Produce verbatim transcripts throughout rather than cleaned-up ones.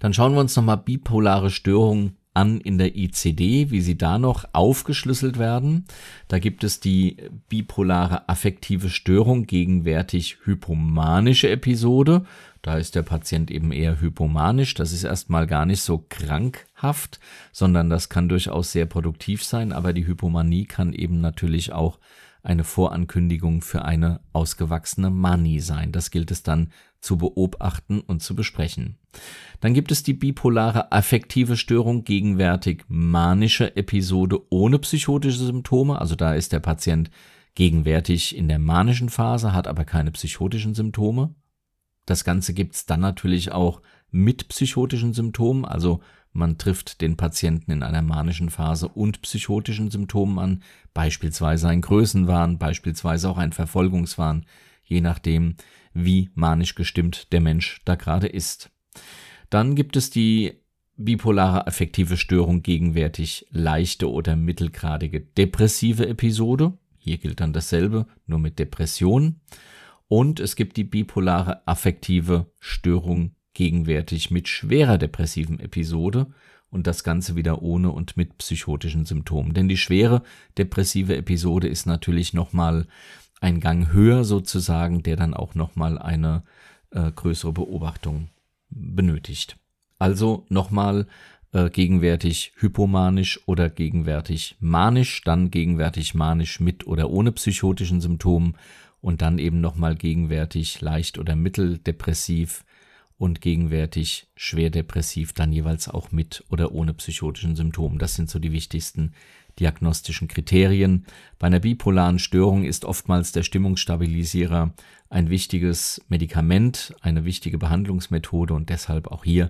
Dann schauen wir uns nochmal bipolare Störungen an in der I C D, wie sie da noch aufgeschlüsselt werden. Da gibt es die bipolare affektive Störung, gegenwärtig hypomanische Episode. Da ist der Patient eben eher hypomanisch. Das ist erstmal gar nicht so krankhaft, sondern das kann durchaus sehr produktiv sein. Aber die Hypomanie kann eben natürlich auch eine Vorankündigung für eine ausgewachsene Manie sein. Das gilt es dann zu beobachten und zu besprechen. Dann gibt es die bipolare affektive Störung, gegenwärtig manische Episode ohne psychotische Symptome. Also da ist der Patient gegenwärtig in der manischen Phase, hat aber keine psychotischen Symptome. Das Ganze gibt es dann natürlich auch mit psychotischen Symptomen, also man trifft den Patienten in einer manischen Phase und psychotischen Symptomen an, beispielsweise ein Größenwahn, beispielsweise auch ein Verfolgungswahn, je nachdem, wie manisch gestimmt der Mensch da gerade ist. Dann gibt es die bipolare affektive Störung, gegenwärtig leichte oder mittelgradige depressive Episode. Hier gilt dann dasselbe, nur mit Depression. Und es gibt die bipolare affektive Störung, gegenwärtig mit schwerer depressiven Episode und das Ganze wieder ohne und mit psychotischen Symptomen. Denn die schwere depressive Episode ist natürlich nochmal ein Gang höher sozusagen, der dann auch nochmal eine äh, größere Beobachtung benötigt. Also nochmal äh, gegenwärtig hypomanisch oder gegenwärtig manisch, dann gegenwärtig manisch mit oder ohne psychotischen Symptomen und dann eben nochmal gegenwärtig leicht oder mitteldepressiv und gegenwärtig schwer depressiv, dann jeweils auch mit oder ohne psychotischen Symptomen. Das sind so die wichtigsten diagnostischen Kriterien. Bei einer bipolaren Störung ist oftmals der Stimmungsstabilisierer ein wichtiges Medikament, eine wichtige Behandlungsmethode und deshalb auch hier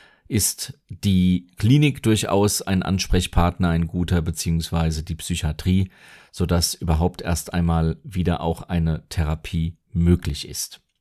ist die Klinik durchaus ein Ansprechpartner, ein guter, beziehungsweise die Psychiatrie, sodass überhaupt erst einmal wieder auch eine Therapie möglich ist.